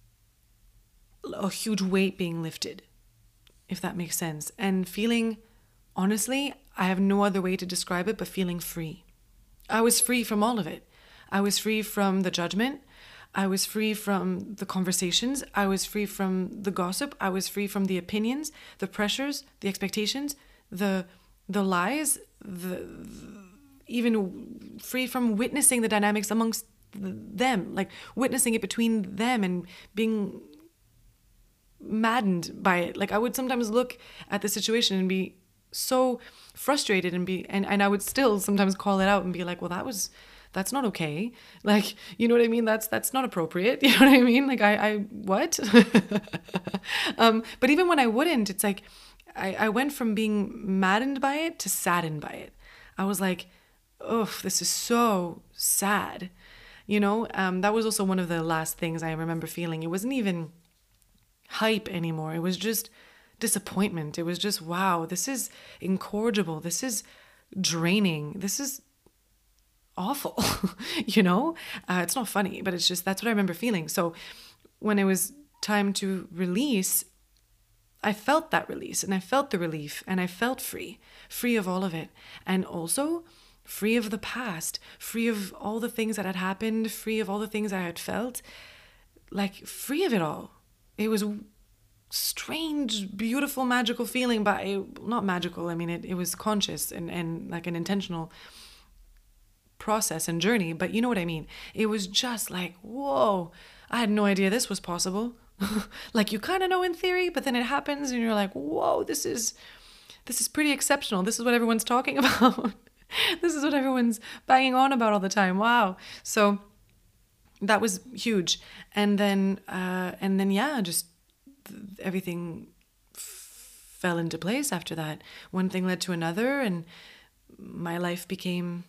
a huge weight being lifted, if that makes sense. And feeling, honestly, I have no other way to describe it but feeling free. I was free from all of it. I was free from the judgment. I was free from the conversations. I was free from the gossip. I was free from the opinions, the pressures, the expectations, the the lies, the, the even free from witnessing the dynamics amongst them, like witnessing it between them and being maddened by it. Like I would sometimes look at the situation and be so frustrated and be and, and I would still sometimes call it out and be like, well, that was that's not okay. Like, you know what I mean? That's that's not appropriate. You know what I mean? Like I, I what? um, but even when I wouldn't, it's like I, I went from being maddened by it to saddened by it. I was like, oh, this is so sad. You know, um, that was also one of the last things I remember feeling. It wasn't even hype anymore. It was just disappointment. It was just, wow, this is incorrigible. This is draining. This is awful. You know, uh, it's not funny, but it's just, that's what I remember feeling. So when it was time to release, I felt that release and I felt the relief and I felt free, free of all of it. And also free of the past, free of all the things that had happened, free of all the things I had felt, like free of it all. It was a strange, beautiful, magical feeling, but it, not magical. I mean, it, it was conscious and, and like an intentional process and journey, but you know what I mean? It was just like, whoa, I had no idea this was possible. Like you kind of know in theory, but then it happens and you're like, whoa, this is, this is pretty exceptional. This is what everyone's talking about. This is what everyone's banging on about all the time. Wow. So that was huge. And then, uh, and then, yeah, just everything f- fell into place after that. One thing led to another and my life became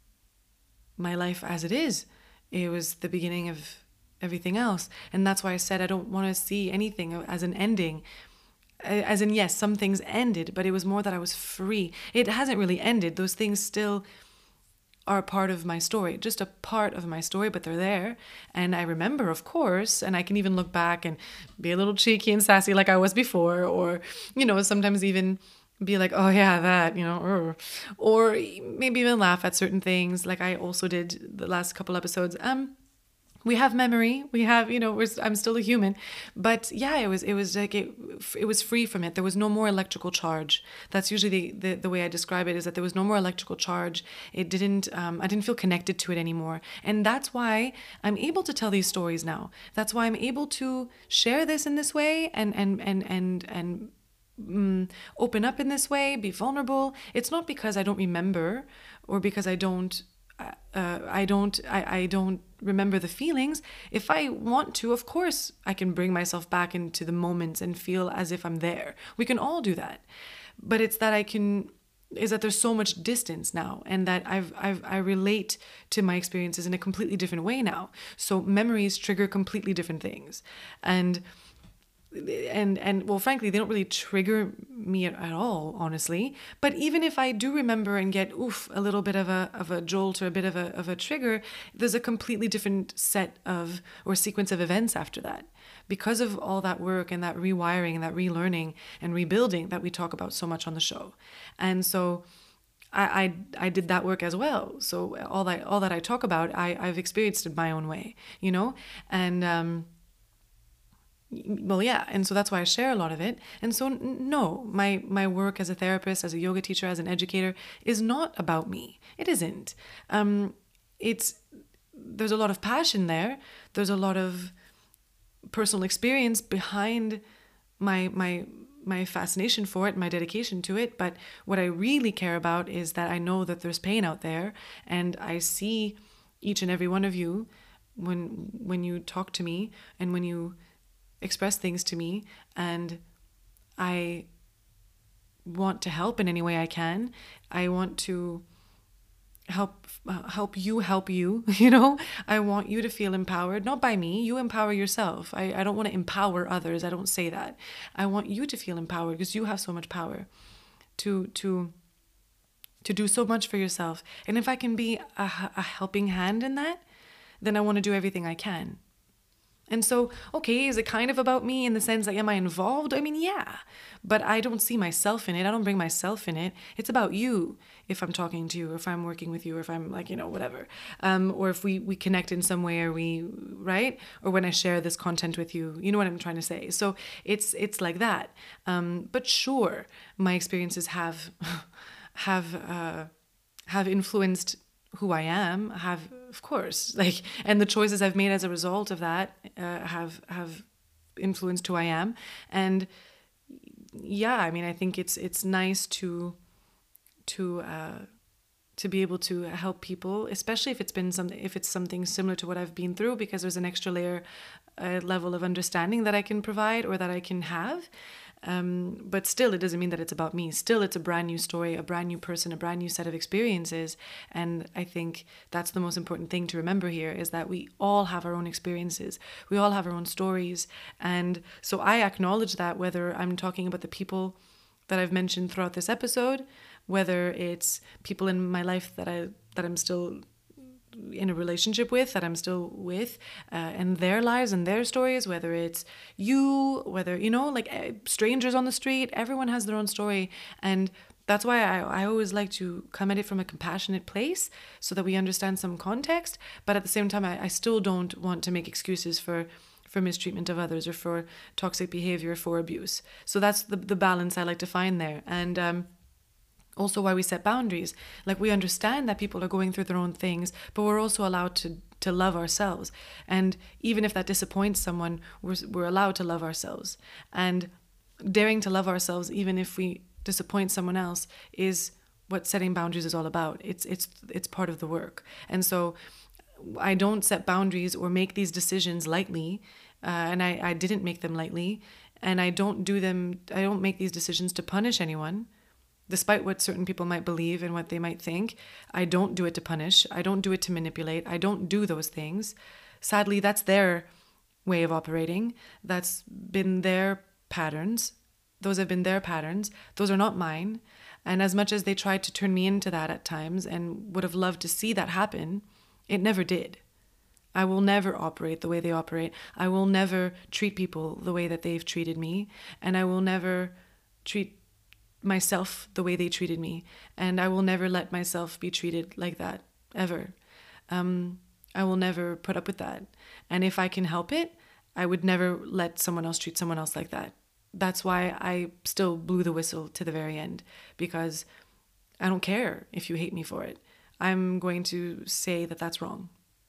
my life as it is. It was the beginning of everything else. And that's why I said I don't want to see anything as an ending. As in, yes, some things ended, but it was more that I was free. It hasn't really ended. Those things still are a part of my story, just a part of my story, but they're there. And I remember, of course, and I can even look back and be a little cheeky and sassy like I was before, or, you know, sometimes even be like, oh yeah, that, you know, or, or maybe even laugh at certain things like I also did the last couple episodes. Um, we have memory, we have, you know, we're, I'm still a human, but yeah, it was, it was like, it, it was free from it. There was no more electrical charge. That's usually the, the, the way I describe it, is that there was no more electrical charge. It didn't, um, I didn't feel connected to it anymore. And that's why I'm able to tell these stories now. That's why I'm able to share this in this way and, and, and, and, and, mm, open up in this way, be vulnerable. It's not because I don't remember or because I don't, Uh, I don't I, I don't remember the feelings. If I want to, of course, I can bring myself back into the moments and feel as if I'm there. We can all do that. But it's that I can, is that there's so much distance now and that I've, I've I relate to my experiences in a completely different way now. So memories trigger completely different things. And And, and well, frankly, they don't really trigger me at, at all, honestly. But even if I do remember and get, oof, a little bit of a of a jolt or a bit of a of a trigger, there's a completely different set of or sequence of events after that. Because of all that work and that rewiring and that relearning and rebuilding that we talk about so much on the show. And so I, I, I did that work as well. So all that, all that I talk about, I, I've experienced it my own way, you know? And, um, well, yeah, and so that's why I share a lot of it. And so no, my my work as a therapist, as a yoga teacher, as an educator is not about me. It isn't. Um, it's there's a lot of passion there. There's a lot of personal experience behind my my my fascination for it, my dedication to it. But what I really care about is that I know that there's pain out there, and I see each and every one of you when when you talk to me and when you express things to me, and I want to help in any way I can. I want to help uh, help you help you, you know. I want you to feel empowered, not by me. You empower yourself. I, I don't want to empower others. I don't say that. I want you to feel empowered because you have so much power to to to do so much for yourself. And if I can be a, a helping hand in that, then I want to do everything I can. And so, okay, is it kind of about me in the sense like, am I involved? I mean, yeah, but I don't see myself in it. I don't bring myself in it. It's about you if I'm talking to you, or if I'm working with you, or if I'm like, you know, whatever. Um, or if we, we connect in some way, or we, right? Or when I share this content with you, you know what I'm trying to say? So it's, it's like that. Um, but sure, my experiences have, have, uh, have influenced who I am, have, of course, like, and the choices I've made as a result of that uh, have have influenced who I am. And yeah, I mean, I think it's it's nice to to uh, to be able to help people, especially if it's been something, if it's something similar to what I've been through, because there's an extra layer, uh, level of understanding that I can provide or that I can have. Um, but still, it doesn't mean that it's about me. Still, it's a brand new story, a brand new person, a brand new set of experiences. And I think that's the most important thing to remember here, is that we all have our own experiences. We all have our own stories. And so I acknowledge that, whether I'm talking about the people that I've mentioned throughout this episode, whether it's people in my life that I that I'm still in a relationship with, that I'm still with, uh, and their lives and their stories, whether it's you, whether, you know, like uh, strangers on the street, everyone has their own story. And that's why I, I always like to come at it from a compassionate place, so that we understand some context. But at the same time, I, I still don't want to make excuses for for mistreatment of others, or for toxic behavior, or for abuse. So that's the, the balance I like to find there. And um also why we set boundaries. Like, we understand that people are going through their own things, but we're also allowed to to love ourselves. And even if that disappoints someone, we're, we're allowed to love ourselves. And daring to love ourselves, even if we disappoint someone else, is what setting boundaries is all about. It's it's it's part of the work. And so I don't set boundaries or make these decisions lightly, uh, and I, I didn't make them lightly. And I don't do them, I don't make these decisions to punish anyone. Despite what certain people might believe and what they might think, I don't do it to punish. I don't do it to manipulate. I don't do those things. Sadly, that's their way of operating. That's been their patterns. Those have been their patterns. Those are not mine. And as much as they tried to turn me into that at times, and would have loved to see that happen, it never did. I will never operate the way they operate. I will never treat people the way that they've treated me. And I will never treat myself the way they treated me, and I will never let myself be treated like that, ever. Um, I will never put up with that. And if I can help it, I would never let someone else treat someone else like that. That's why I still blew the whistle to the very end, because I don't care if you hate me for it. I'm going to say that that's wrong.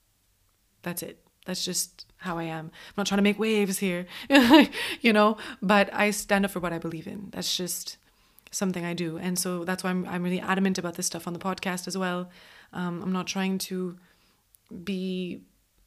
That's it. That's just how I am. I'm not trying to make waves here, you know, but I stand up for what I believe in. That's just something I do. And so that's why I'm I'm really adamant about this stuff on the podcast as well. Um, I'm not trying to be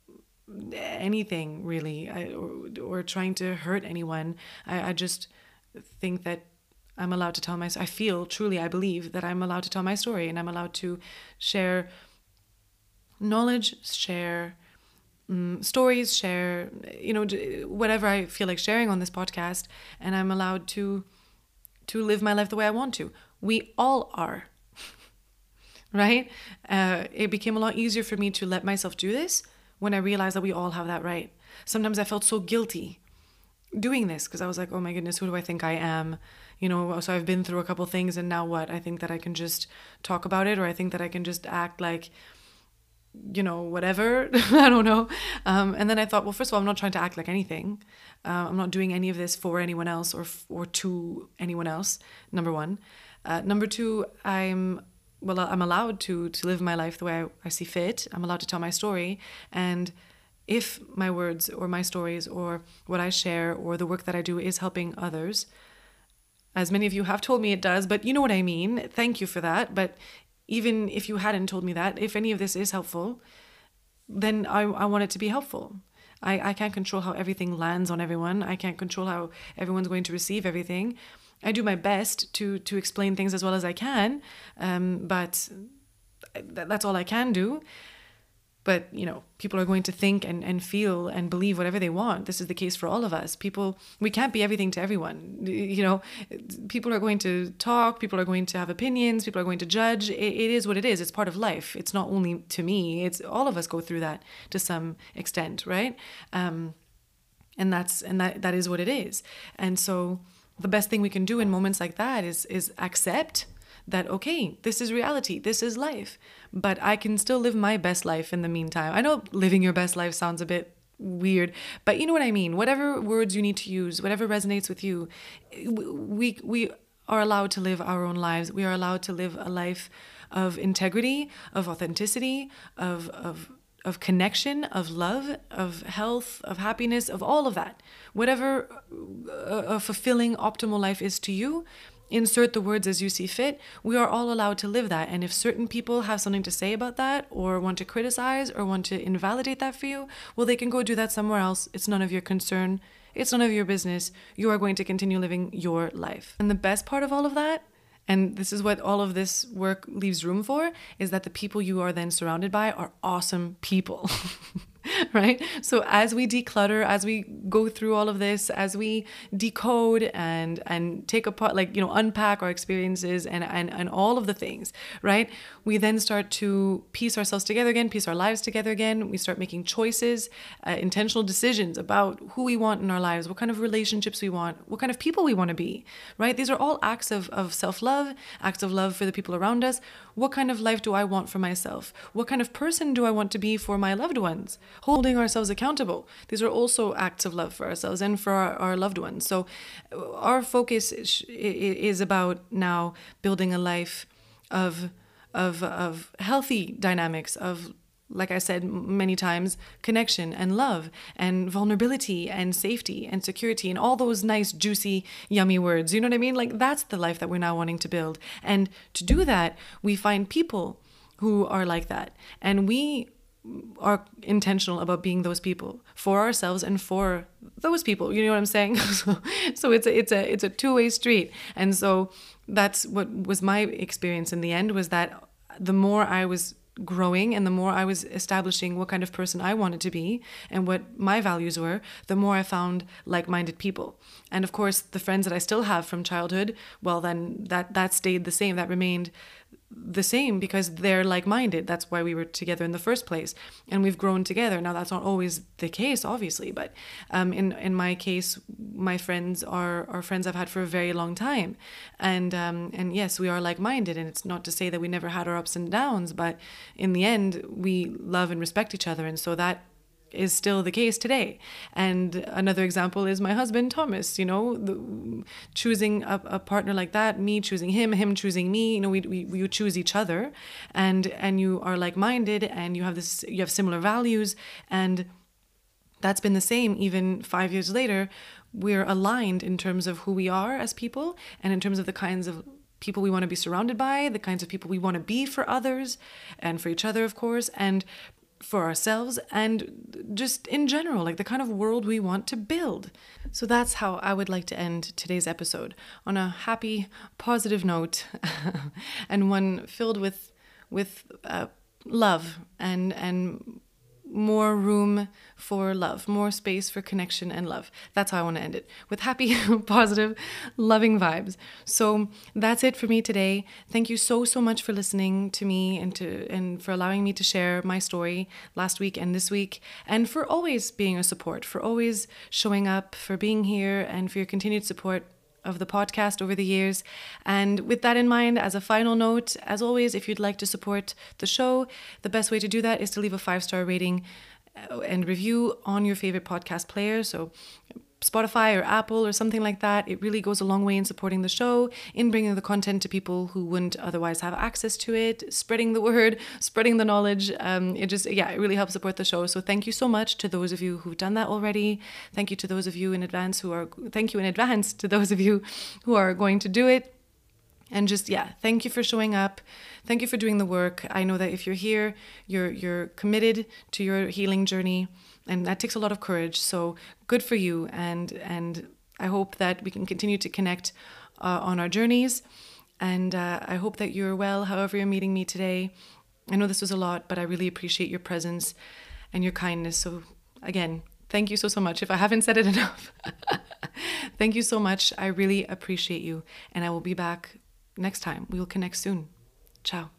anything really, I, or, or trying to hurt anyone. I, I just think that I'm allowed to tell my, I feel truly, I believe that I'm allowed to tell my story, and I'm allowed to share knowledge, share um, stories, share, you know, whatever I feel like sharing on this podcast. And I'm allowed to to live my life the way I want to. We all are, right? Uh, it became a lot easier for me to let myself do this when I realized that we all have that right. Sometimes I felt so guilty doing this, because I was like, oh my goodness, who do I think I am? You know, so I've been through a couple things, and now what? I think that I can just talk about it, or I think that I can just act like, you know, whatever. I don't know. Um, and then I thought, well, first of all, I'm not trying to act like anything. Uh, I'm not doing any of this for anyone else, or f- or to anyone else, number one. Uh, number two, I'm, well, I'm allowed to to live my life the way I, I see fit. I'm allowed to tell my story. And if my words or my stories or what I share or the work that I do is helping others, as many of you have told me it does, but you know what I mean. Thank you for that. But even if you hadn't told me that, if any of this is helpful, then I, I want it to be helpful. I, I can't control how everything lands on everyone. I can't control how everyone's going to receive everything. I do my best to to explain things as well as I can, um, but th- that's all I can do. But, you know, people are going to think and, and feel and believe whatever they want. This is the case for all of us. People, we can't be everything to everyone. You know, people are going to talk, people are going to have opinions, people are going to judge. It, it is what it is. It's part of life. It's not only to me, it's all of us go through that to some extent, right? Um, and that's, and that, that is what it is. And so the best thing we can do in moments like that is, is accept that, okay, this is reality, this is life, but I can still live my best life in the meantime. I know living your best life sounds a bit weird, but you know what I mean. Whatever words you need to use, whatever resonates with you, we we are allowed to live our own lives. We are allowed to live a life of integrity, of authenticity, of of of connection, of love, of health, of happiness, of all of that. Whatever a, a fulfilling, optimal life is to you, insert the words as you see fit. We are all allowed to live that. And if certain people have something to say about that, or want to criticize, or want to invalidate that for you, well, they can go do that somewhere else. It's none of your concern. It's none of your business. You are going to continue living your life. And the best part of all of that, and this is what all of this work leaves room for, is that the people you are then surrounded by are awesome people. Right? So as we declutter, as we go through all of this, as we decode and and take apart, like, you know, unpack our experiences and, and, and all of the things, right? We then start to piece ourselves together again, piece our lives together again. We start making choices, uh, intentional decisions about who we want in our lives, what kind of relationships we want, what kind of people we want to be, right? These are all acts of, of self-love, acts of love for the people around us. What kind of life do I want for myself? What kind of person do I want to be for my loved ones? Holding ourselves accountable. These are also acts of love for ourselves and for our, our loved ones. So our focus is, is about now building a life of, of, of healthy dynamics, of, like I said many times, connection and love and vulnerability and safety and security and all those nice, juicy, yummy words. You know what I mean? Like, that's the life that we're now wanting to build. And to do that, we find people who are like that. And we are intentional about being those people for ourselves and for those people. You know what I'm saying? so, so it's a, it's a, it's a two-way street. And so that's what was my experience in the end, was that the more I was growing and the more I was establishing what kind of person I wanted to be and what my values were, the more I found like-minded people. And of course, the friends that I still have from childhood, well, then that, that stayed the same. That remained the same because they're like-minded. That's why we were together in the first place, and we've grown together. Now, that's not always the case, obviously, but um, in in my case, my friends are are friends I've had for a very long time, and um, and yes, we are like-minded. And it's not to say that we never had our ups and downs, but in the end, we love and respect each other, and so that is still the case today. And another example is my husband, Thomas, you know, the, choosing a, a partner like that, me choosing him, him choosing me, you know, we, we, we choose each other, and, and you are like-minded, and you have this, you have similar values. And that's been the same even five years later. We're aligned in terms of who we are as people, and in terms of the kinds of people we want to be surrounded by, the kinds of people we want to be for others and for each other, of course, and for ourselves, and just in general, like the kind of world we want to build. So that's how I would like to end today's episode, on a happy, positive note, and one filled with with uh, love and and more room for love, more space for connection and love. That's how I want to end it, with happy, positive, loving vibes. So that's it for me today. Thank you so, so much for listening to me, and to and for allowing me to share my story last week and this week, and for always being a support, for always showing up, for being here, and for your continued support of the podcast over the years. And with that in mind, as a final note, as always, if you'd like to support the show, the best way to do that is to leave a five-star rating and review on your favorite podcast player. So Spotify or Apple or something like that. It really goes a long way in supporting the show, in bringing the content to people who wouldn't otherwise have access to it, spreading the word, spreading the knowledge. Um, it just, yeah, it really helps support the show. So thank you so much to those of you who've done that already. Thank you to those of you in advance who are, thank you in advance to those of you who are going to do it. And just, yeah, thank you for showing up. Thank you for doing the work. I know that if you're here, you're you're committed to your healing journey, and that takes a lot of courage. So good for you. And and I hope that we can continue to connect uh, on our journeys. And uh, I hope that you're well, however you're meeting me today. I know this was a lot, but I really appreciate your presence and your kindness. So again, thank you so, so much. If I haven't said it enough, thank you so much. I really appreciate you. And I will be back next time. We will connect soon. Ciao.